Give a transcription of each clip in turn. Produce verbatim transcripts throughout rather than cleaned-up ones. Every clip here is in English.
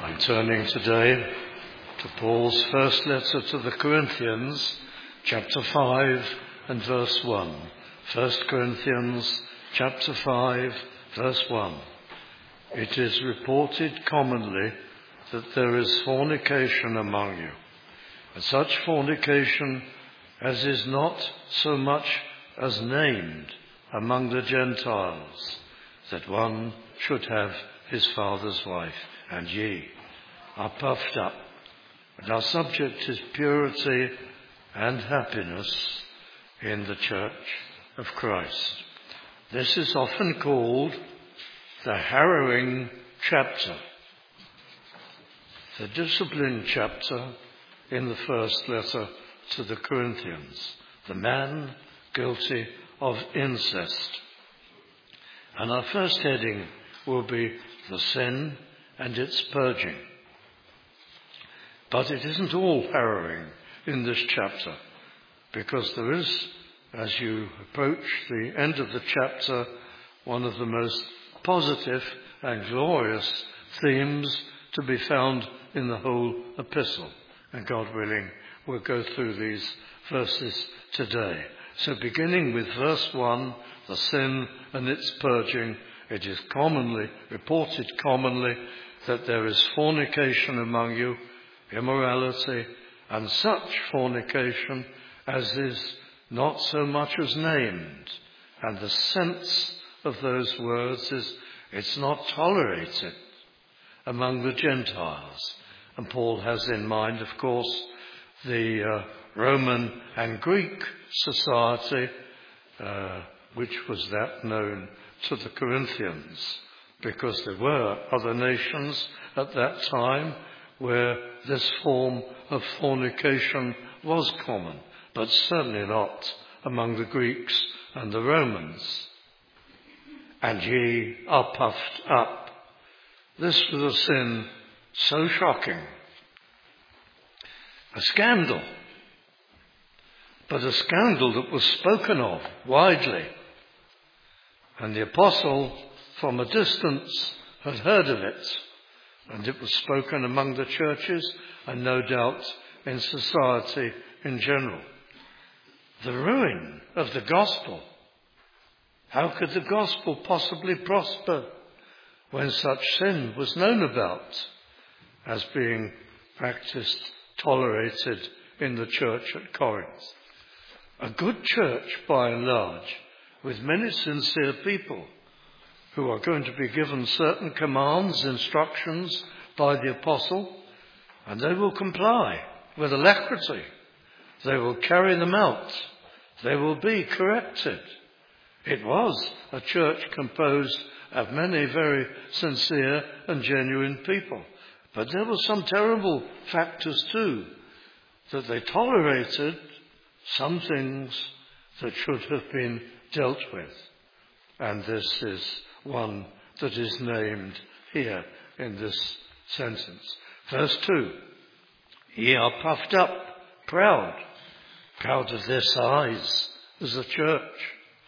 I'm turning today to Paul's first letter to the Corinthians, chapter five and verse one. First Corinthians, chapter five, verse one. It is reported commonly that there is fornication among you, and such fornication as is not so much as named among the Gentiles, that one should have his father's wife. And ye are puffed up. And our subject is purity and happiness in the church of Christ. This is often called the harrowing chapter, the discipline chapter in the first letter to the Corinthians, the man guilty of incest. And our first heading will be the sin and its purging. But it isn't all harrowing in this chapter, because there is, as you approach the end of the chapter, one of the most positive and glorious themes to be found in the whole epistle. And God willing, we'll go through these verses today. So beginning with verse one, the sin and its purging, it is commonly, reported commonly, that there is fornication among you, immorality, and such fornication as is not so much as named. And the sense of those words is it's not tolerated among the Gentiles. And Paul has in mind, of course, the uh, Roman and Greek society, uh, which was that known to the Corinthians, because there were other nations at that time where this form of fornication was common, but certainly not among the Greeks and the Romans. And ye are puffed up. This was a sin so shocking, a scandal, but a scandal that was spoken of widely. And the apostle, from a distance, had heard of it, and it was spoken among the churches and no doubt in society in general. The ruin of the gospel. How could the gospel possibly prosper when such sin was known about as being practiced, tolerated in the church at Corinth? A good church, by and large, with many sincere people who are going to be given certain commands, instructions by the apostle, and they will comply with alacrity. They will carry them out. They will be corrected. It was a church composed of many very sincere and genuine people. But there were some terrible factors too, that they tolerated some things that should have been dealt with. And this is one that is named here in this sentence. Verse two, ye are puffed up, proud, proud of their size as a church,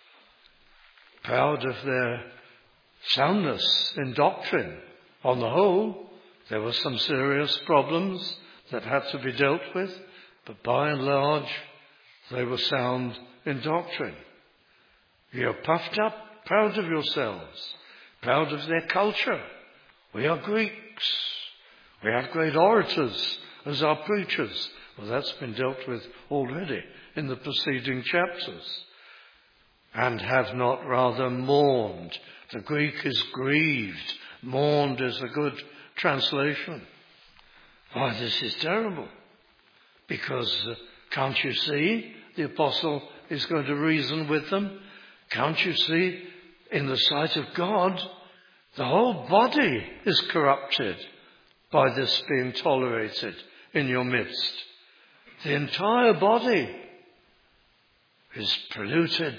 proud of their soundness in doctrine. On the whole, there were some serious problems that had to be dealt with, but by and large, they were sound in doctrine. You are puffed up, proud of yourselves, proud of their culture. We are Greeks. We have great orators as our preachers. Well, that's been dealt with already in the preceding chapters. And have not rather mourned. The Greek is grieved. Mourned is a good translation. Why, this is terrible. Because uh, can't you see the apostle is going to reason with them? Can't you see, in the sight of God, the whole body is corrupted by this being tolerated in your midst. The entire body is polluted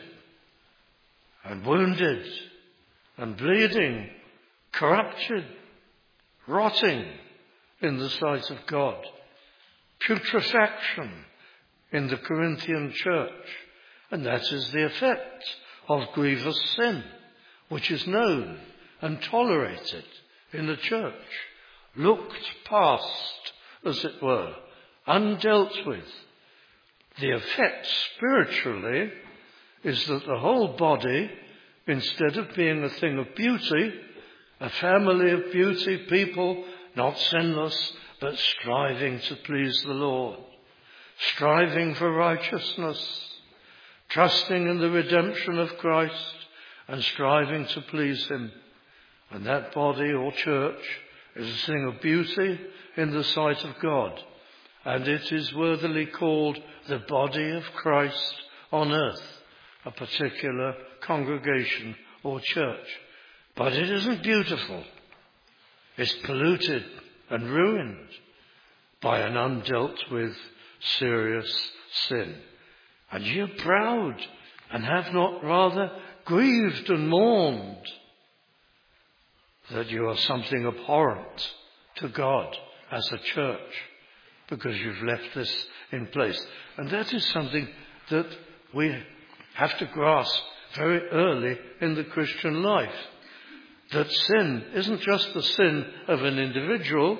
and wounded and bleeding, corrupted, rotting in the sight of God. Putrefaction in the Corinthian church. And that is the effect of grievous sin, which is known and tolerated in the church. looked past, as it were, undealt with. The effect spiritually is that the whole body, instead of being a thing of beauty, a family of beauty, people not sinless, but striving to please the Lord, striving for righteousness, trusting in the redemption of Christ and striving to please him. And that body or church is a thing of beauty in the sight of God. And it is worthily called the body of Christ on earth, a particular congregation or church. But it isn't beautiful. It's polluted and ruined by an undealt with serious sin. And you're proud and have not rather grieved and mourned that you are something abhorrent to God as a church because you've left this in place. And that is something that we have to grasp very early in the Christian life. That sin isn't just the sin of an individual,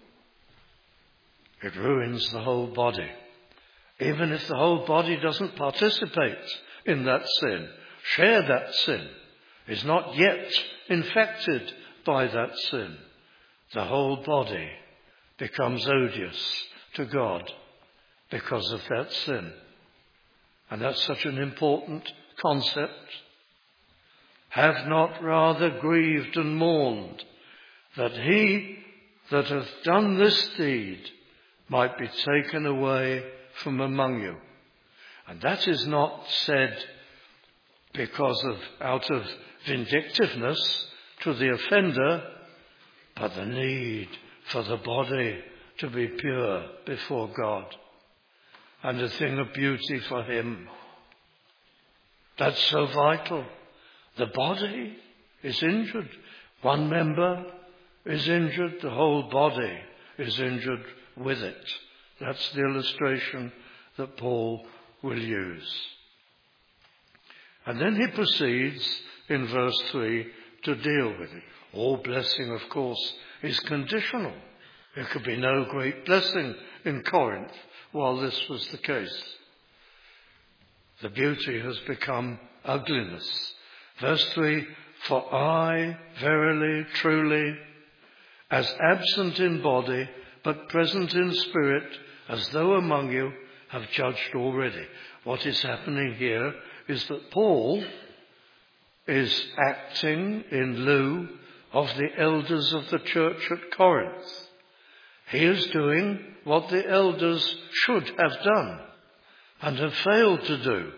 it ruins the whole body. Even if the whole body doesn't participate in that sin, share that sin, is not yet infected by that sin, the whole body becomes odious to God because of that sin. And that's such an important concept. Have not rather grieved and mourned that he that hath done this deed might be taken away from among you. And that is not said because of out of vindictiveness to the offender, but the need for the body to be pure before God and a thing of beauty for him. That's so vital. The body is injured. One member is injured. The whole body is injured with it. That's the illustration that Paul will use. And then he proceeds in verse three to deal with it. All blessing, of course, is conditional. There could be no great blessing in Corinth while this was the case. The beauty has become ugliness. Verse three, for I verily, truly, as absent in body, but present in spirit, as though among you, have judged already. What is happening here is that Paul is acting in lieu of the elders of the church at Corinth. He is doing what the elders should have done and have failed to do,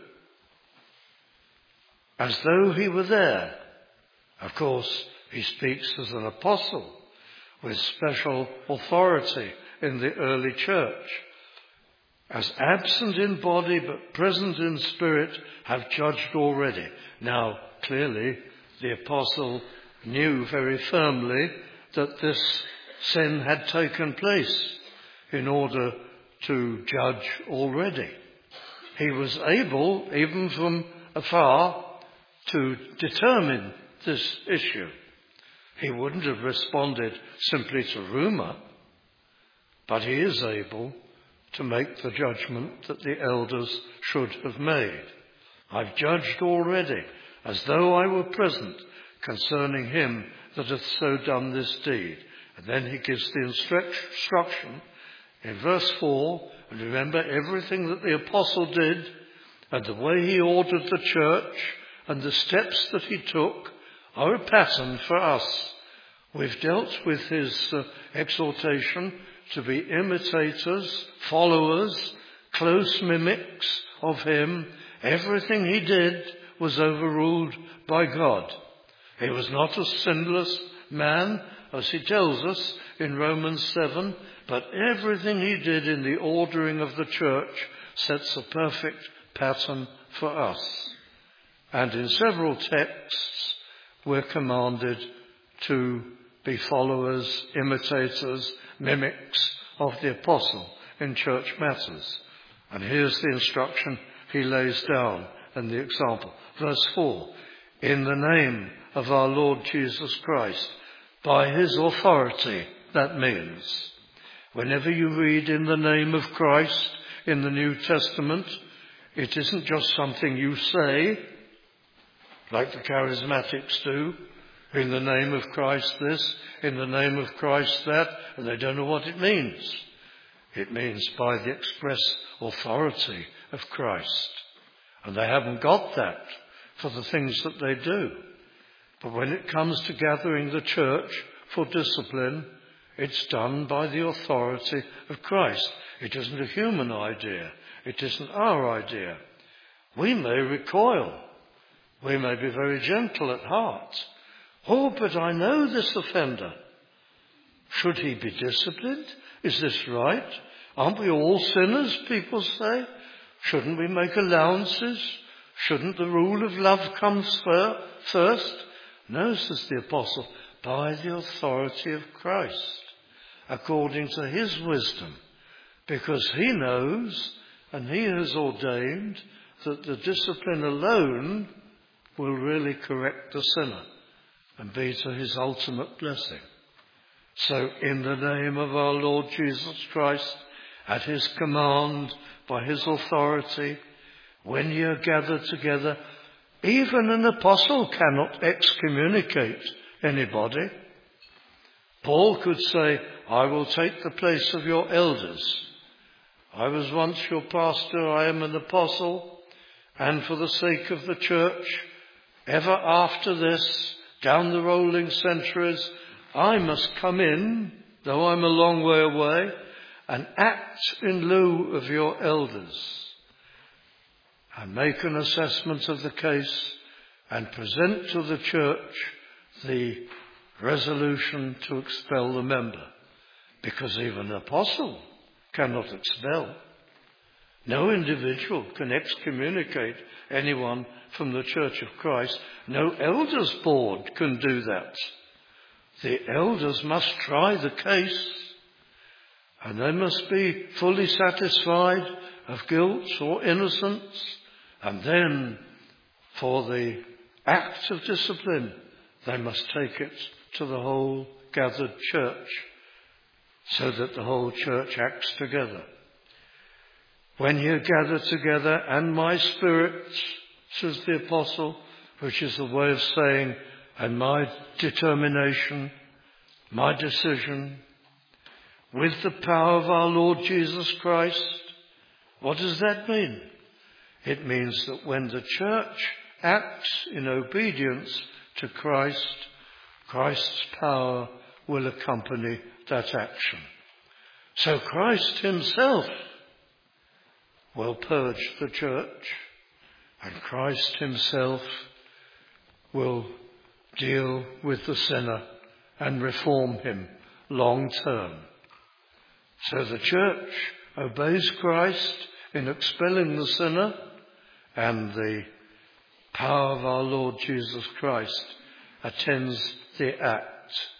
as though he were there. Of course, he speaks as an apostle with special authority in the early church. As absent in body but present in spirit, have judged already. Now, clearly, the apostle knew very firmly that this sin had taken place in order to judge already. He was able, even from afar, to determine this issue. He wouldn't have responded simply to rumour, but he is able to make the judgment that the elders should have made. I've judged already, as though I were present, concerning him that hath so done this deed. And then he gives the instruction in verse four, and remember everything that the apostle did, and the way he ordered the church, and the steps that he took are a pattern for us. We've dealt with his uh, exhortation to be imitators, followers, close mimics of him. Everything he did was overruled by God. He was not a sinless man, as he tells us in Romans seven, but everything he did in the ordering of the church sets a perfect pattern for us. And in several texts, we're commanded to be followers, imitators, mimics of the apostle in church matters. And here's the instruction he lays down and the example. Verse four, in the name of our Lord Jesus Christ, by his authority, that means. Whenever you read in the name of Christ in the New Testament, it isn't just something you say, like the charismatics do, in the name of Christ this, in the name of Christ that, and they don't know what it means. It means by the express authority of Christ. And they haven't got that for the things that they do. But when it comes to gathering the church for discipline, it's done by the authority of Christ. It isn't a human idea. It isn't our idea. We may recoil. We may be very gentle at heart. Oh, but I know this offender. Should he be disciplined? Is this right? Aren't we all sinners, people say? Shouldn't we make allowances? Shouldn't the rule of love come first? No, says the apostle, by the authority of Christ, according to his wisdom, because he knows and he has ordained that the discipline alone will really correct the sinner and be to his ultimate blessing. So in the name of our Lord Jesus Christ, at his command, by his authority, when ye are gathered together, even an apostle cannot excommunicate anybody. Paul could say, I will take the place of your elders. I was once your pastor, I am an apostle, and for the sake of the church, ever after this, down the rolling centuries, I must come in, though I'm a long way away, and act in lieu of your elders, and make an assessment of the case, and present to the church the resolution to expel the member, because even an apostle cannot expel. No individual can excommunicate anyone from the Church of Christ. No elders' board can do that. The elders must try the case, and they must be fully satisfied of guilt or innocence, and then for the act of discipline, they must take it to the whole gathered church, so that the whole church acts together. When you gather together, and my spirit, says the apostle, which is a way of saying, and my determination, my decision, with the power of our Lord Jesus Christ. What does that mean? It means that when the church acts in obedience to Christ, Christ's power will accompany that action. So Christ himself will purge the church, and Christ himself will deal with the sinner and reform him long term. So the church obeys Christ in expelling the sinner, and the power of our Lord Jesus Christ attends the act.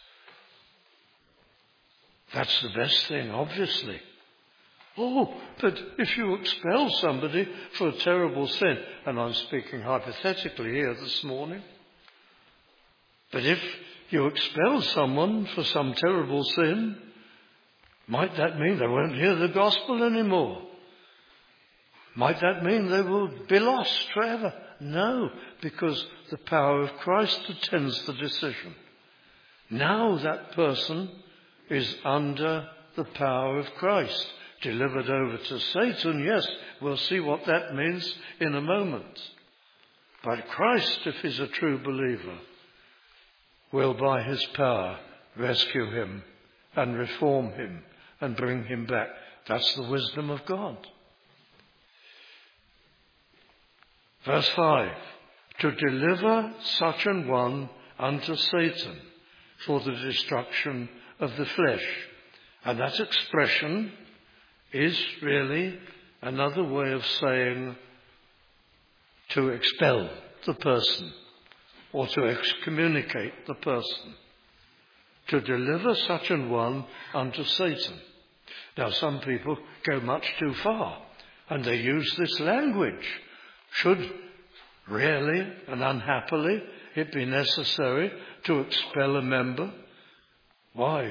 That's the best thing, obviously. Oh, but if you expel somebody for a terrible sin, and I'm speaking hypothetically here this morning, but if you expel someone for some terrible sin, might that mean they won't hear the gospel anymore? Might that mean they will be lost forever? No, because the power of Christ attends the decision. Now that person is under the power of Christ, delivered over to Satan. Yes, we'll see what that means in a moment. But Christ, if he's a true believer, will by his power rescue him and reform him and bring him back. That's the wisdom of God. Verse five, to deliver such an one unto Satan for the destruction of the flesh. And that expression is really another way of saying to expel the person or to excommunicate the person. To deliver such an one unto Satan. Now some people go much too far and they use this language. Should really and unhappily it be necessary to expel a member? Why?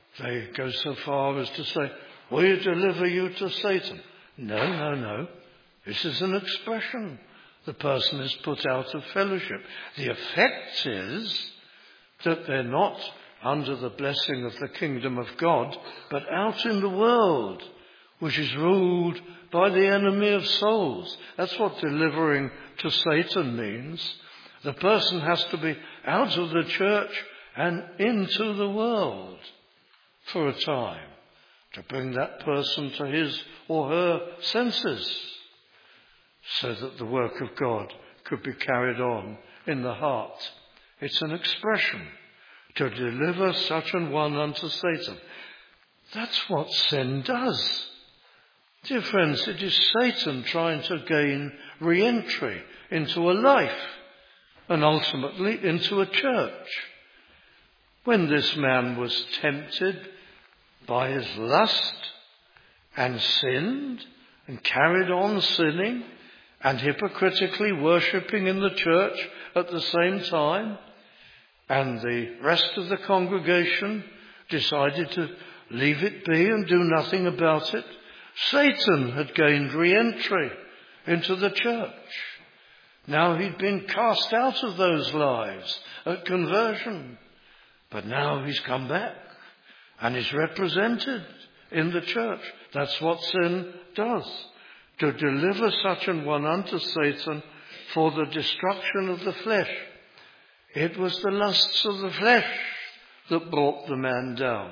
They go so far as to say, we deliver you to Satan. No, no, no. This is an expression. The person is put out of fellowship. The effect is that they're not under the blessing of the kingdom of God, but out in the world, which is ruled by the enemy of souls. That's what delivering to Satan means. The person has to be out of the church and into the world for a time to bring that person to his or her senses so that the work of God could be carried on in the heart. It's an expression, to deliver such an one unto Satan. That's what sin does. Dear friends, it is Satan trying to gain re-entry into a life and ultimately into a church. When this man was tempted by his lust and sinned and carried on sinning and hypocritically worshipping in the church at the same time, and the rest of the congregation decided to leave it be and do nothing about it, Satan had gained re-entry into the church. Now he'd been cast out of those lives at conversion, but now he's come back and is represented in the church. That's what sin does, to deliver such an one unto Satan for the destruction of the flesh. It was the lusts of the flesh that brought the man down.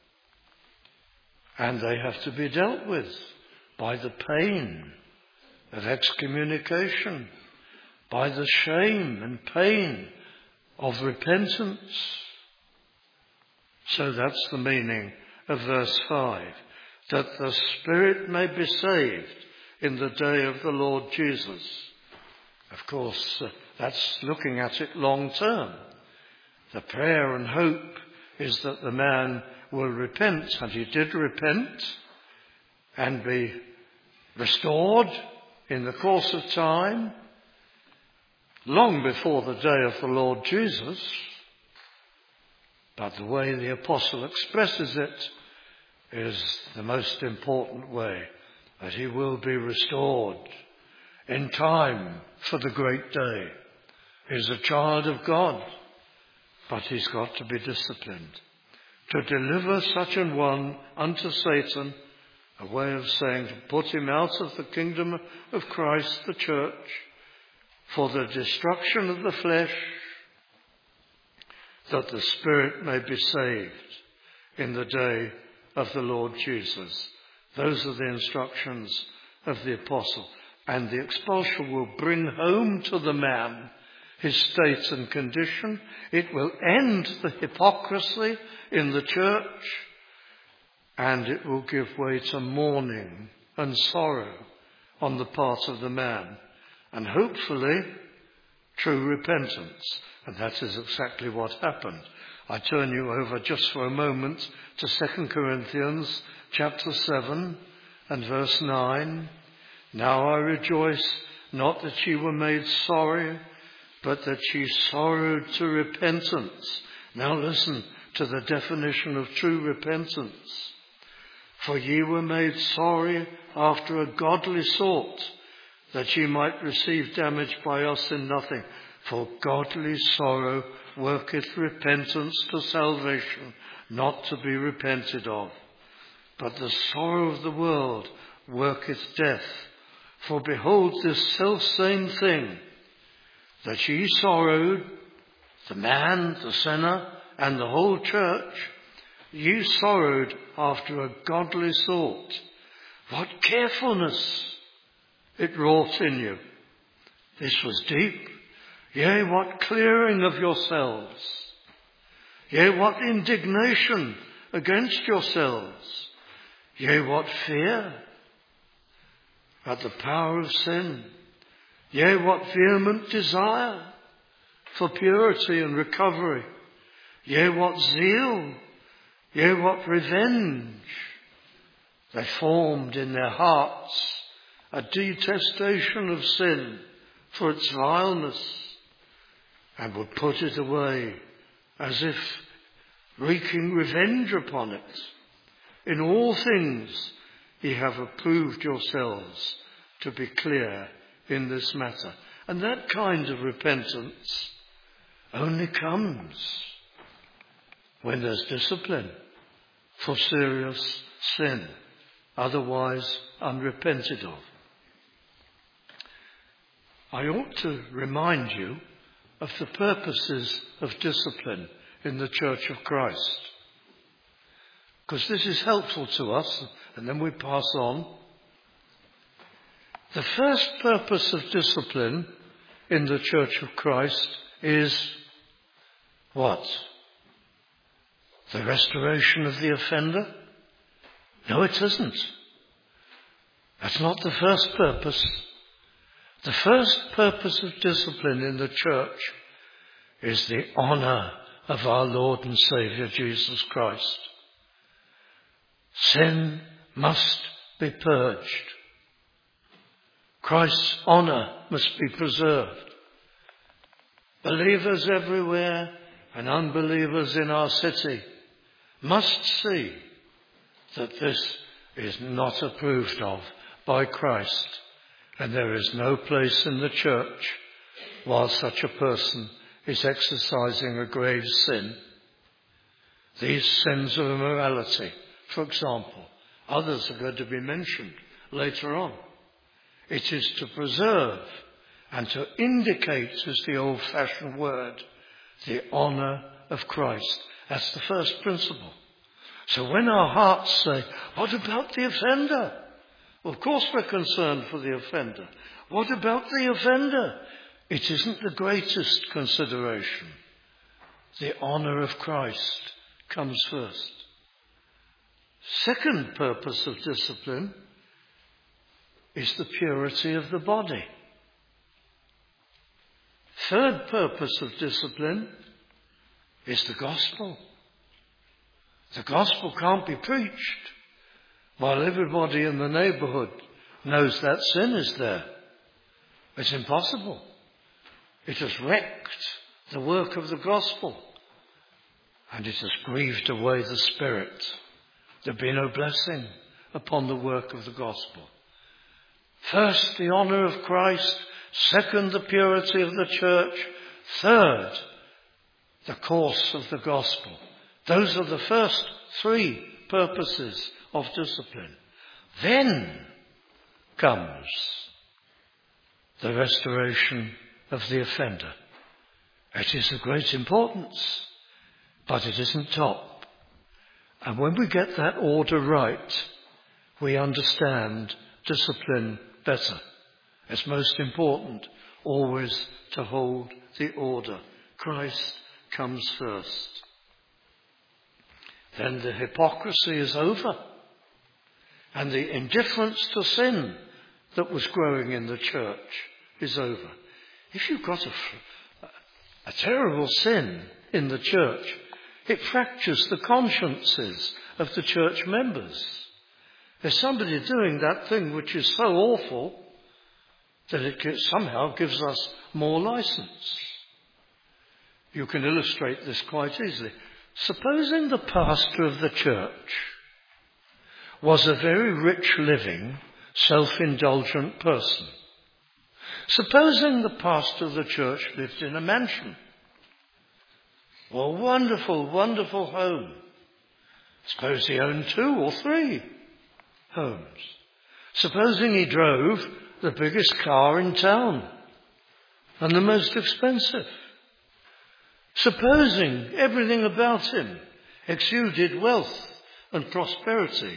And they have to be dealt with by the pain of excommunication, by the shame and pain of repentance. So that's the meaning of verse five, that the spirit may be saved in the day of the Lord Jesus. Of course, uh, that's looking at it long term. The prayer and hope is that the man will repent, and he did repent, and be restored in the course of time, long before the day of the Lord Jesus. But the way the apostle expresses it is the most important way, that he will be restored in time for the great day. He's a child of God, but he's got to be disciplined. To deliver such an one unto Satan, a way of saying to put him out of the kingdom of Christ, the church, for the destruction of the flesh, that the spirit may be saved in the day of the Lord Jesus. Those are the instructions of the apostle. And the expulsion will bring home to the man his state and condition. It will end the hypocrisy in the church, and it will give way to mourning and sorrow on the part of the man, and hopefully true repentance. And that is exactly what happened. I turn you over just for a moment to Second Corinthians chapter seven and verse nine. Now I rejoice not that ye were made sorry, but that ye sorrowed to repentance. Now listen to the definition of true repentance. For ye were made sorry after a godly sort, that ye might receive damage by us in nothing. For godly sorrow worketh repentance to salvation, not to be repented of. But the sorrow of the world worketh death. For behold, this selfsame thing, that ye sorrowed, the man, the sinner, and the whole church, ye sorrowed after a godly sort. What carefulness it wrought in you. This was deep. Yea, what clearing of yourselves. Yea, what indignation against yourselves. Yea, what fear at the power of sin. Yea, what vehement desire for purity and recovery. Yea, what zeal. Yea, what revenge. They formed in their hearts a detestation of sin for its vileness, and would put it away as if wreaking revenge upon it. In all things ye have approved yourselves to be clear in this matter. And that kind of repentance only comes when there's discipline for serious sin, otherwise unrepented of. I ought to remind you of the purposes of discipline in the Church of Christ, because this is helpful to us, and then we pass on. The first purpose of discipline in the Church of Christ is what? The restoration of the offender? No, it isn't. That's not the first purpose. The first purpose of discipline in the church is the honour of our Lord and Saviour Jesus Christ. Sin must be purged. Christ's honour must be preserved. Believers everywhere and unbelievers in our city must see that this is not approved of by Christ, and there is no place in the church while such a person is exercising a grave sin. These sins of immorality, for example, others are going to be mentioned later on. It is to preserve and to indicate, is the old-fashioned word, the honour of Christ. That's the first principle. So when our hearts say, what about the offender? Well, of course we're concerned for the offender. What about the offender? It isn't the greatest consideration. The honour of Christ comes first. Second purpose of discipline is the purity of the body. Third purpose of discipline is the gospel. The gospel can't be preached while everybody in the neighbourhood knows that sin is there. It's impossible. It has wrecked the work of the gospel, and it has grieved away the Spirit. There'll be no blessing upon the work of the gospel. First, the honour of Christ. Second, the purity of the church. Third, the course of the gospel. Those are the first three purposes of discipline. Then comes the restoration of the offender. It is of great importance, but it isn't top. And when we get that order right, we understand discipline better. It's most important always to hold the order. Christ comes first. Then the hypocrisy is over, and the indifference to sin that was growing in the church is over. If you've got a, a terrible sin in the church, it fractures the consciences of the church members. There's somebody doing that thing which is so awful that it somehow gives us more license. You can illustrate this quite easily. Supposing the pastor of the church was a very rich living, self-indulgent person. Supposing the pastor of the church lived in a mansion, or a wonderful, wonderful home. Suppose he owned two or three homes. Supposing he drove the biggest car in town and the most expensive. Supposing everything about him exuded wealth and prosperity.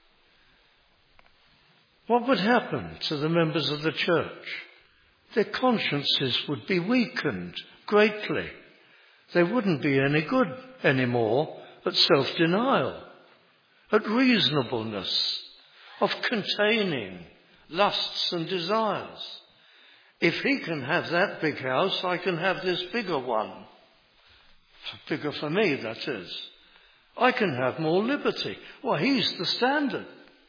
What would happen to the members of the church? Their consciences would be weakened greatly. They wouldn't be any good anymore at self-denial, at reasonableness, of containing lusts and desires. If he can have that big house, I can have this bigger one. Bigger for me, that is. I can have more liberty. Well, he's the standard.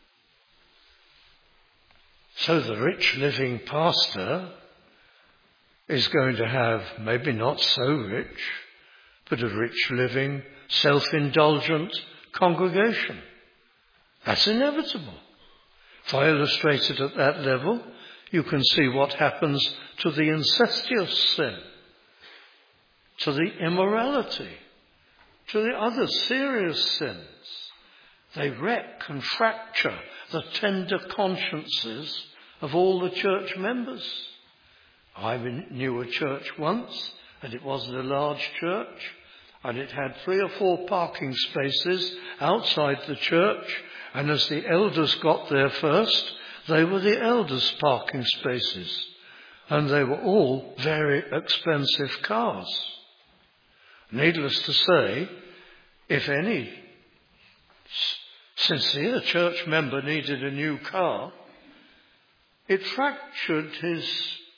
So the rich living pastor is going to have, maybe not so rich, but a rich living, self-indulgent congregation. That's inevitable. If I illustrate it at that level, you can see what happens to the incestuous sin, to the immorality, to the other serious sins. They wreck and fracture the tender consciences of all the church members. I knew a church once, and it wasn't a large church, and it had three or four parking spaces outside the church, and as the elders got there first, they were the elders' parking spaces, and they were all very expensive cars. Needless to say, if any sincere church member needed a new car, it fractured his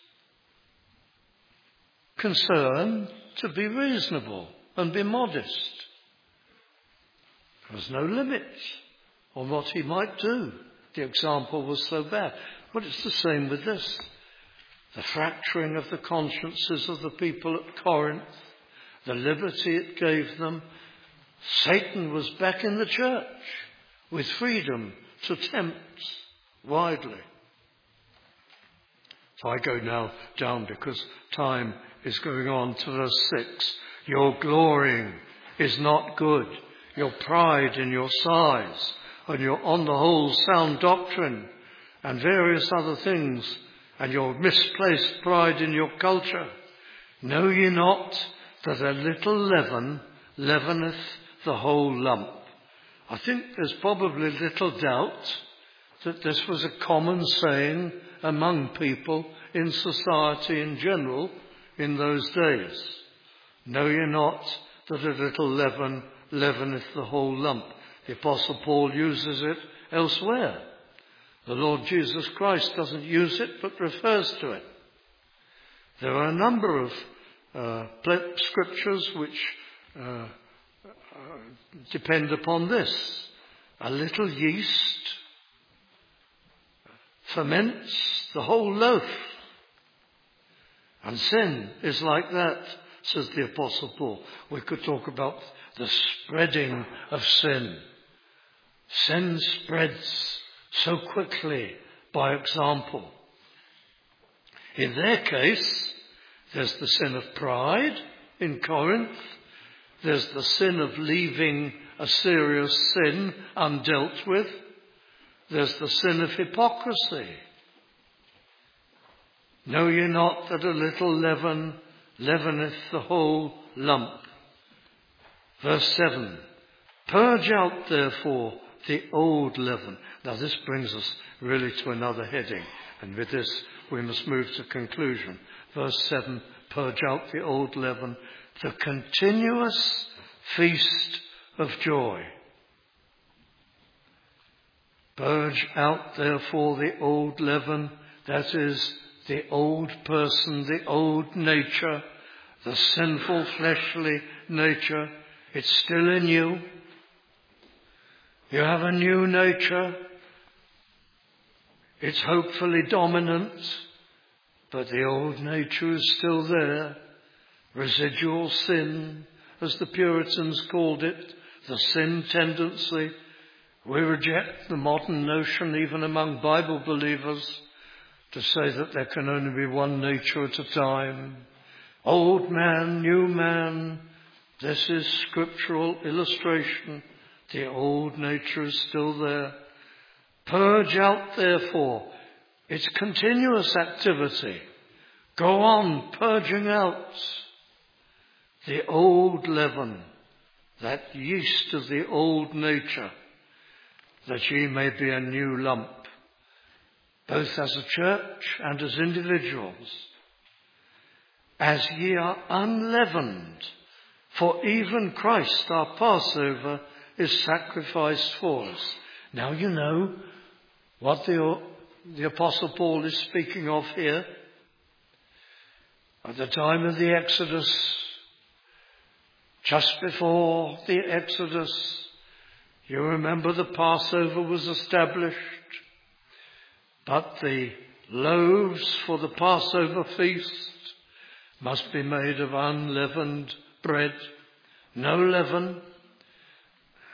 concern to be reasonable and be modest. There was no limit on what he might do. The example was so bad. But it's the same with this. The fracturing of the consciences of the people at Corinth, the liberty it gave them. Satan was back in the church with freedom to tempt widely. So I go now down because time is going on to verse six. Your glorying is not good. Your pride in your size and your on the whole sound doctrine and various other things and your misplaced pride in your culture. Know ye not that a little leaven leaveneth the whole lump? I think there's probably little doubt that this was a common saying among people in society in general in those days. Know ye not that a little leaven leaveneth the whole lump? The Apostle Paul uses it elsewhere. The Lord Jesus Christ doesn't use it but refers to it. There are a number of uh, scriptures which uh, uh, depend upon this. A little yeast ferments the whole loaf. And sin is like that, says the Apostle Paul. We could talk about the spreading of sin. Sin spreads so quickly by example. In their case, there's the sin of pride in Corinth. There's the sin of leaving a serious sin undealt with. There's the sin of hypocrisy. Know ye not that a little leaven leaveneth the whole lump? Verse seven. Purge out therefore the old leaven. Now this brings us really to another heading, and with this we must move to conclusion. Verse seven. Purge out the old leaven, the continuous feast of joy. Purge out therefore the old leaven, that is, the old person, the old nature, the sinful fleshly nature. It's still in you. You have a new nature. It's hopefully dominant, but the old nature is still there. Residual sin, as the Puritans called it, the sin tendency. We reject the modern notion, even among Bible believers, to say that there can only be one nature at a time. Old man, new man. This is scriptural illustration. The old nature is still there. Purge out, therefore. It's continuous activity. Go on purging out the old leaven, that yeast of the old nature, that ye may be a new lump, both as a church and as individuals, as ye are unleavened, for even Christ our Passover is sacrificed for us. Now you know what the, the Apostle Paul is speaking of here. At the time of the Exodus, just before the Exodus, you remember the Passover was established, but the loaves for the Passover feast must be made of unleavened bread, no leaven,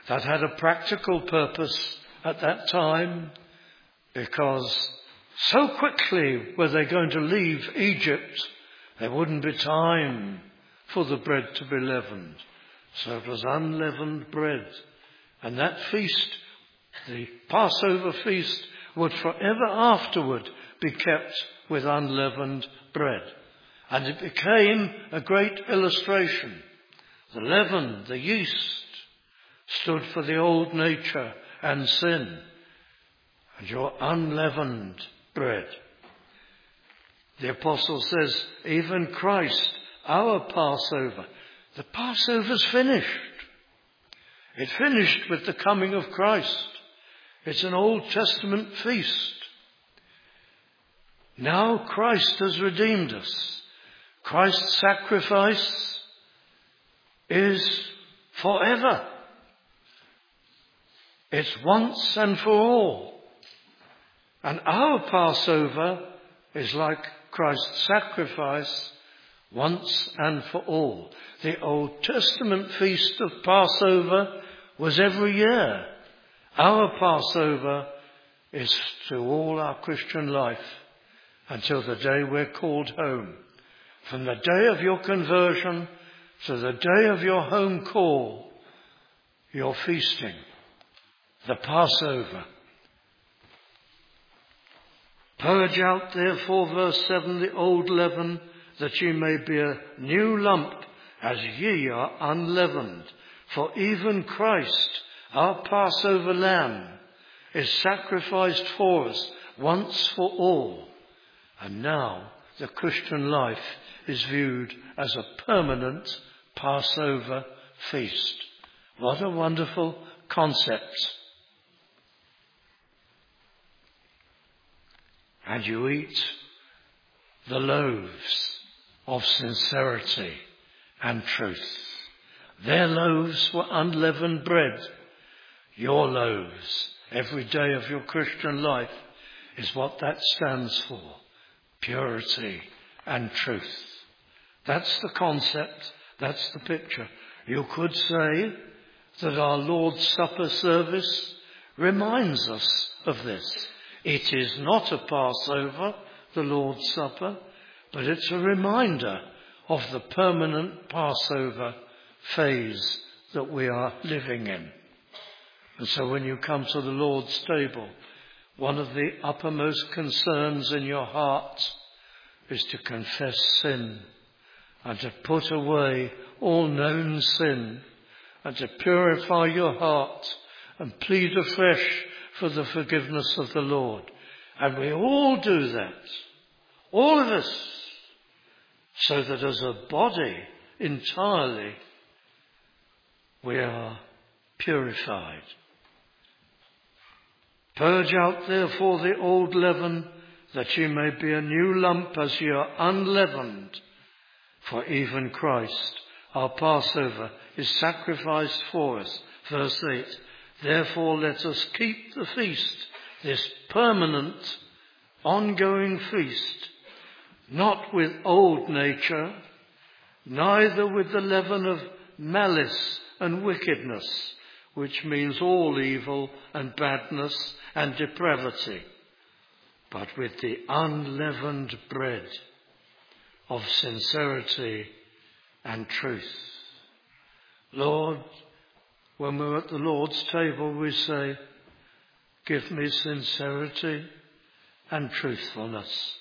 That had a practical purpose at that time, because so quickly were they going to leave Egypt, there wouldn't be time for the bread to be leavened. So it was unleavened bread. And that feast, the Passover feast, would forever afterward be kept with unleavened bread. And it became a great illustration. The leaven, the yeast, stood for the old nature and sin. And your unleavened bread. The apostle says, even Christ, our Passover. The Passover's finished. It finished with the coming of Christ. It's an Old Testament feast. Now Christ has redeemed us. Christ's sacrifice is forever. It's once and for all. And our Passover is like Christ's sacrifice once and for all. The Old Testament feast of Passover was every year. Our Passover is through all our Christian life until the day we're called home. From the day of your conversion to the day of your home call, you're feasting. The Passover. Purge out therefore, verse seven, the old leaven, that ye may be a new lump, as ye are unleavened. For even Christ, our Passover lamb, is sacrificed for us once for all. And now the Christian life is viewed as a permanent Passover feast. What a wonderful concept. And you eat the loaves of sincerity and truth. Their loaves were unleavened bread. Your loaves, every day of your Christian life, is what that stands for. Purity and truth. That's the concept. That's the picture. You could say that our Lord's Supper service reminds us of this. It is not a Passover, the Lord's Supper, but it's a reminder of the permanent Passover phase that we are living in. And so when you come to the Lord's table, one of the uppermost concerns in your heart is to confess sin and to put away all known sin and to purify your heart and plead afresh for the forgiveness of the Lord. And we all do that, all of us, so that as a body entirely we are purified. Purge out therefore the old leaven, that ye may be a new lump as ye are unleavened. For even Christ, our Passover, is sacrificed for us. Verse eight. Therefore let us keep the feast, this permanent, ongoing feast, not with old nature, neither with the leaven of malice and wickedness, which means all evil and badness and depravity, but with the unleavened bread of sincerity and truth. Lord, when we're at the Lord's table, we say, give me sincerity and truthfulness.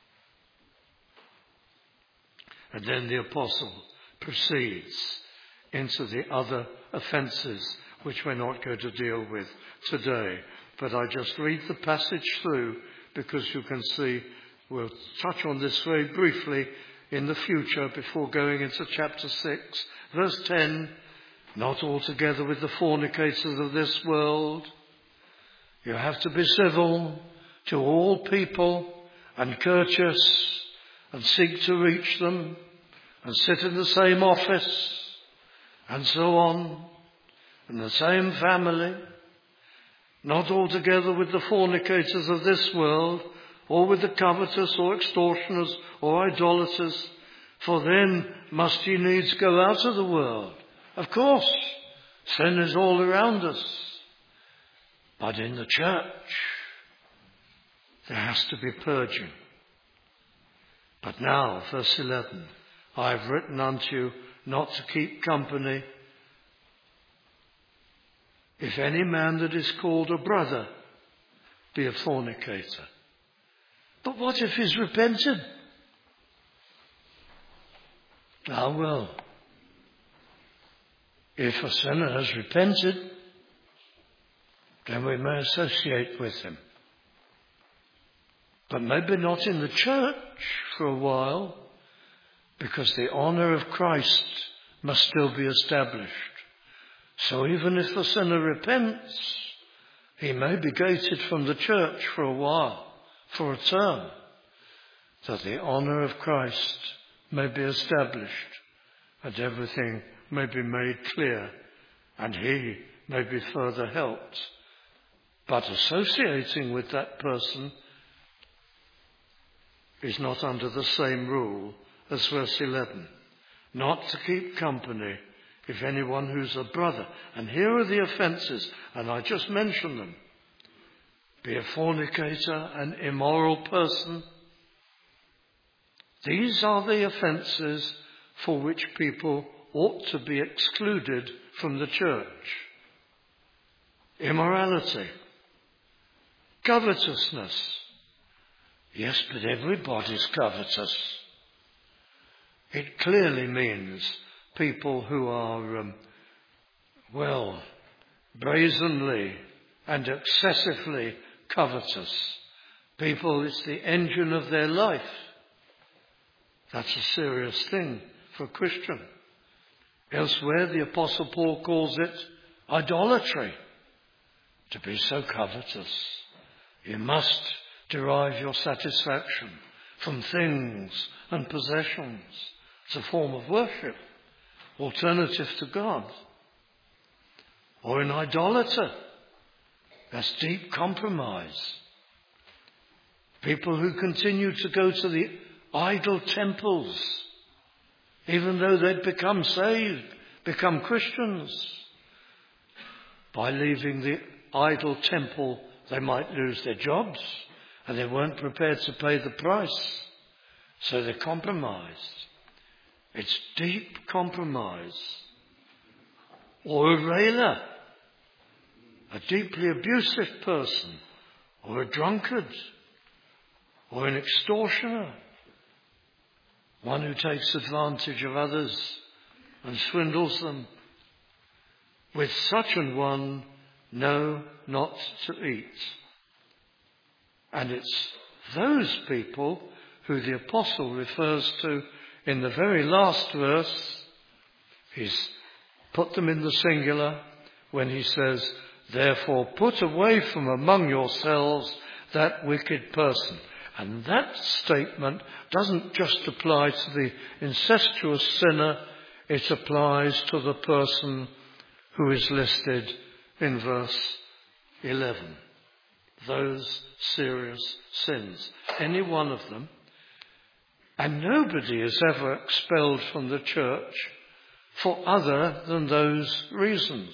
And then the apostle proceeds into the other offences, which we're not going to deal with today. But I just read the passage through because you can see we'll touch on this very briefly in the future before going into chapter six. Verse ten, not altogether with the fornicators of this world. You have to be civil to all people and courteous and seek to reach them and sit in the same office and so on, in the same family. Not altogether with the fornicators of this world, or with the covetous, or extortioners, or idolaters, for then must ye needs go out of the world. Of course, Sin is all around us. But in the church, there has to be purging. But now, verse eleven, I have written unto you not to keep company if any man that is called a brother be a fornicator. But what if he's repented? Ah, well, if a sinner has repented, then we may associate with him. But maybe not in the church for a while, because the honour of Christ must still be established. So even if the sinner repents, he may be gated from the church for a while, for a term, that the honour of Christ may be established and everything may be made clear and he may be further helped. But associating with that person is not under the same rule as verse eleven. Not to keep company if anyone who's a brother. And here are the offences, and I just mentioned them. Be a fornicator, an immoral person. These are the offences for which people ought to be excluded from the church. Immorality. Covetousness. Yes, but everybody's covetous. It clearly means people who are, um, well, brazenly and excessively covetous. People, it's the engine of their life. That's a serious thing for a Christian. Elsewhere, the Apostle Paul calls it idolatry, to be so covetous. You must derive your satisfaction from things and possessions. It's a form of worship, alternative to God. Or an idolater, that's deep compromise. People who continue to go to the idol temples, even though they'd become saved, become Christians. By leaving the idol temple, they might lose their jobs, and they weren't prepared to pay the price. So they compromised. It's deep compromise. Or a railer, a deeply abusive person, or a drunkard, or an extortioner, one who takes advantage of others and swindles them. With such an one, no, not to eat. And it's those people who the apostle refers to in the very last verse. He's put them in the singular when he says, therefore put away from among yourselves that wicked person. And that statement doesn't just apply to the incestuous sinner, it applies to the person who is listed in verse eleven. Those serious sins. Any one of them. And nobody is ever expelled from the church for other than those reasons.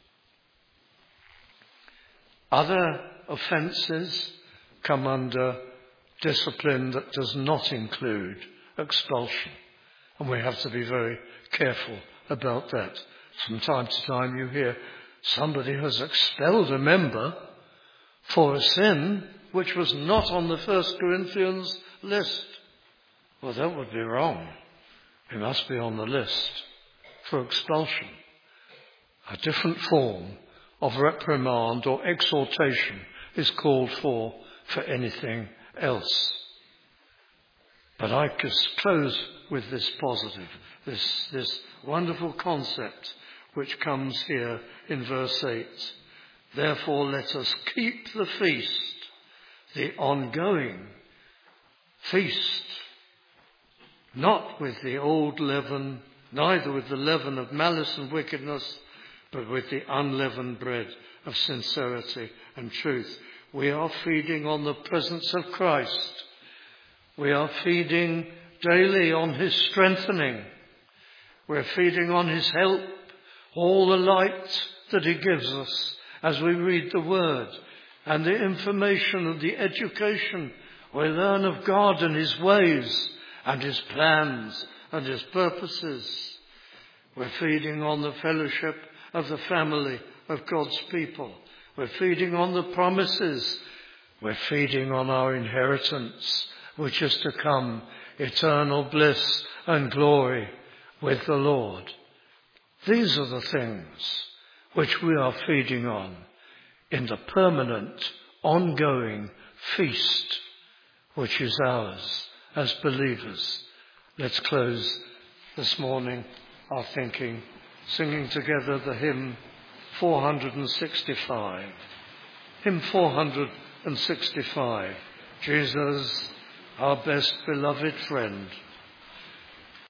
Other offences come under discipline that does not include expulsion. And we have to be very careful about that. From time to time you hear somebody has expelled a member for a sin which was not on the First Corinthians list. Well, that would be wrong. It must be on the list for expulsion. A different form of reprimand or exhortation is called for for anything else. But I just close with this positive, this, this wonderful concept which comes here in verse eight. Therefore let us keep the feast, the ongoing feast, not with the old leaven, neither with the leaven of malice and wickedness, but with the unleavened bread of sincerity and truth. We are feeding on the presence of Christ. We are feeding daily on his strengthening. We're feeding on his help, all the light that he gives us as we read the Word, and the information and the education we learn of God and his ways and his plans and his purposes. We're feeding on the fellowship of the family of God's people. We're feeding on the promises. We're feeding on our inheritance, which is to come, eternal bliss and glory with the Lord. These are the things which we are feeding on in the permanent, ongoing feast which is ours as believers. Let's close this morning our thinking, singing together the hymn four hundred sixty-five. Hymn four hundred sixty-five. Jesus, our best beloved friend.